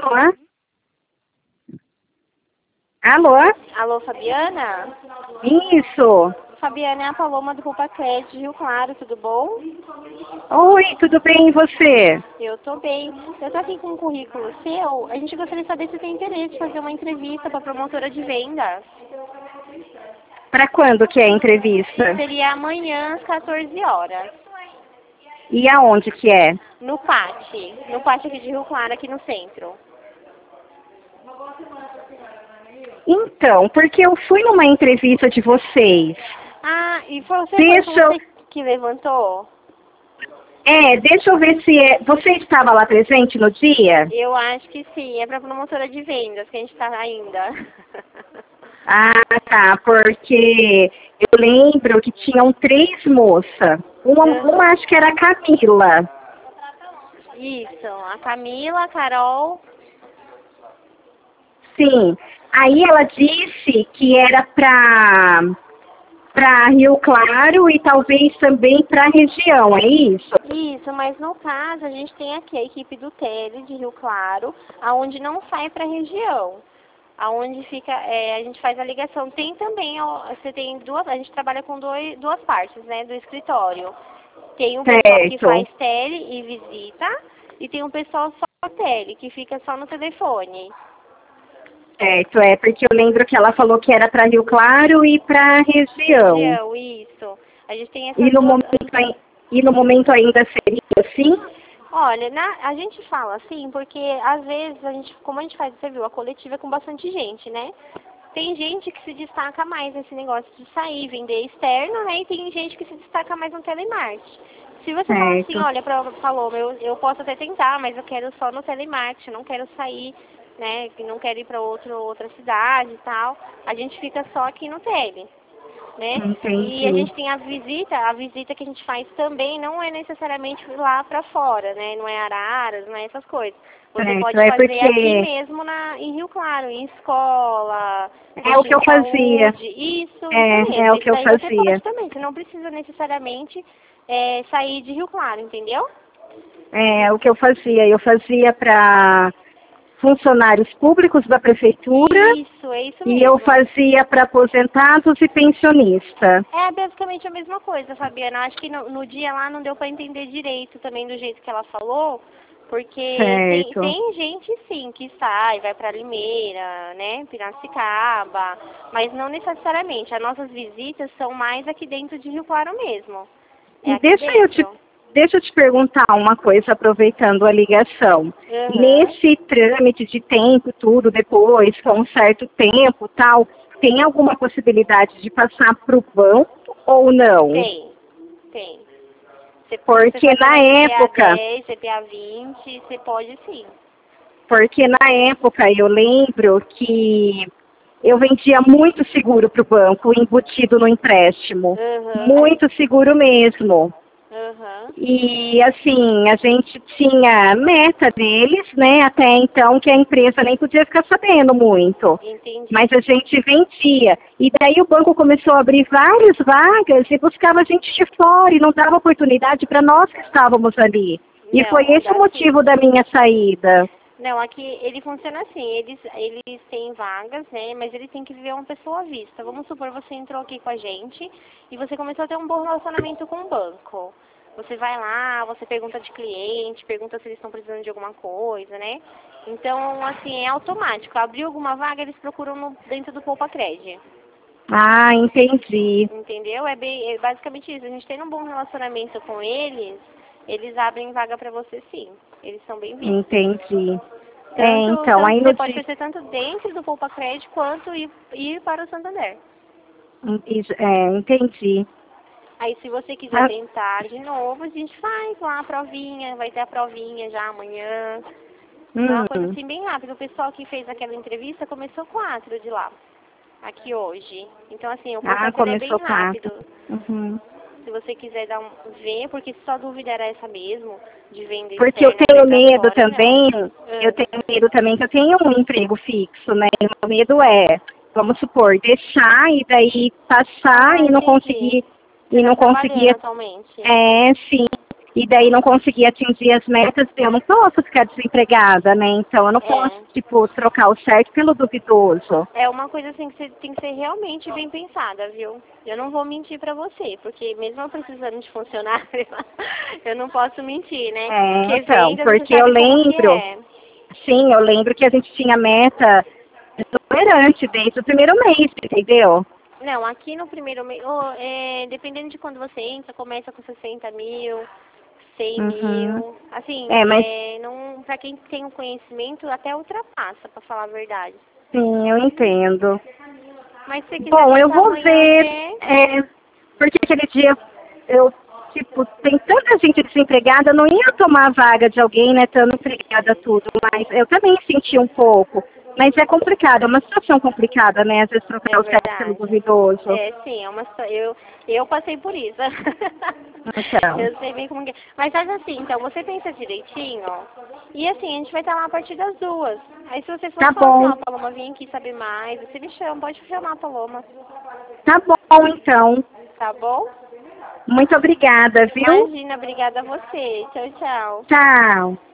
Alô? Alô? Alô, Fabiana? Isso. Fabiana é a Paloma do Roupa Crédito de Rio Claro, tudo bom? Oi, tudo bem e você? Eu tô bem. Eu tô aqui com um currículo seu. A gente gostaria de saber se tem interesse em fazer uma entrevista para promotora de vendas. Para quando que é a entrevista? Seria amanhã às 14 horas. E aonde que é? No pátio aqui de Rio Claro, aqui no centro. Então, porque eu fui numa entrevista de vocês. Ah, e foi Deixa eu... você que levantou? Deixa eu ver se é... Você estava lá presente no dia? Eu acho que sim, é para promotora de vendas que a gente tá ainda. Ah, tá, porque eu lembro que tinham 3 moças. Uma acho que era a Camila. Isso, a Camila, a Carol. Sim. Aí ela disse que era para Rio Claro e talvez também para a região, é isso? Isso, mas no caso a gente tem aqui a equipe do Tele de Rio Claro, aonde não sai para a região, aonde fica, a gente faz a ligação. Tem também, você tem a gente trabalha com duas partes, né, do escritório. Tem um pessoal que faz tele e visita e tem um pessoal só tele, que fica só no telefone. Certo, porque eu lembro que ela falou que era para Rio Claro e para a região. Isso. A gente tem E no momento ainda seria assim? Olha, a gente fala assim porque às vezes como a gente faz, você viu, a coletiva é com bastante gente, né? Tem gente que se destaca mais nesse negócio de sair, vender externo, né? E tem gente que se destaca mais no telemarketing. Se você falar assim, olha, falou, eu posso até tentar, mas eu quero só no telemarketing, não quero sair, né? Não quero ir para outra cidade e tal. A gente fica só aqui no tele, né? Entendi. E a gente tem a visita que a gente faz também não é necessariamente lá para fora, né? Não é Araras, não é essas coisas. Você pode fazer aqui mesmo em Rio Claro, em escola. É o que eu fazia. Isso mesmo. É o que eu daí fazia. Você pode também, você não precisa necessariamente sair de Rio Claro, entendeu? É o que eu fazia. Eu fazia para funcionários públicos da prefeitura. Isso, é isso mesmo. E eu fazia para aposentados e pensionistas. É basicamente a mesma coisa, Fabiana. Acho que no dia lá não deu para entender direito também do jeito que ela falou, porque tem gente sim que vai para Limeira, né, Piracicaba, mas não necessariamente. As nossas visitas são mais aqui dentro de Rio Claro mesmo. Deixa eu te perguntar uma coisa, aproveitando a ligação. Nesse trâmite de tempo, tudo depois, com um certo tempo, tal, tem alguma possibilidade de passar para o banco ou não? Tem. Porque na época... CPA 10, CPA 20, você pode sim. Porque na época eu lembro que eu vendia muito seguro para o banco, embutido no empréstimo. Muito seguro mesmo. E assim, a gente tinha meta deles, né? Até então que a empresa nem podia ficar sabendo muito. Entendi. Mas a gente vendia. E daí o banco começou a abrir várias vagas e buscava gente de fora e não dava oportunidade para nós que estávamos ali. E foi esse o motivo da minha saída. Não, aqui ele funciona assim, eles têm vagas, né, mas ele tem que viver uma pessoa à vista. Vamos supor, você entrou aqui com a gente e você começou a ter um bom relacionamento com o banco. Você vai lá, você pergunta de cliente, pergunta se eles estão precisando de alguma coisa, né? Então, assim, é automático. Abriu alguma vaga, eles procuram dentro do Poupa Crédito. Ah, entendi. Entendeu? É basicamente isso. A gente tendo um bom relacionamento com eles abrem vaga para você sim. Eles são bem-vindos. Entendi. Você pode crescer tanto dentro do Poupa Crédito quanto ir para o Santander. Entendi. Aí se você quiser tentar de novo, a gente faz lá a provinha, vai ter a provinha já amanhã. É uma coisa assim bem rápida. O pessoal que fez aquela entrevista começou 4 de lá, aqui hoje. Então assim, o processo é bem rápido. Se você quiser ver, porque só dúvida era essa mesmo, de vender. Porque eu tenho medo também, eu tenho medo também que eu tenho um emprego fixo, né? O meu medo é, vamos supor, deixar e daí passar e não conseguir. Atualmente? Sim. e daí não consegui atingir as metas, eu não posso ficar desempregada, né? Então eu não posso, tipo, trocar o certo pelo duvidoso. É uma coisa assim que você tem que ser realmente bem pensada, viu? Eu não vou mentir pra você, porque mesmo eu precisando de funcionário, eu não posso mentir, né? Então, porque eu lembro, sim, eu lembro que a gente tinha meta exuberante desde o primeiro mês, entendeu? Não, aqui no primeiro mês, dependendo de quando você entra, começa com 60 mil, 100 mil. Assim, mas... não, pra quem tem o conhecimento, até ultrapassa, pra falar a verdade. Sim, eu entendo. Mas se quiser bom, eu vou ver, porque aquele dia eu, tipo, tem tanta gente desempregada, eu não ia tomar a vaga de alguém, né, estando empregada tudo, mas eu também senti um pouco. Mas é complicado, é uma situação complicada, né? Às vezes trocar o certo pelo duvidoso. Sim, é uma situação. Eu passei por isso. Então. Eu sei bem como que é. Mas faz assim, então, você pensa direitinho, e assim, a gente vai estar lá a partir das 2. Aí se você for falar assim, Paloma, vem aqui saber mais, você me chama, pode chamar a Paloma. Tá bom, então. Tá bom? Muito obrigada, viu? Imagina, obrigada a você. Tchau, tchau. Tchau.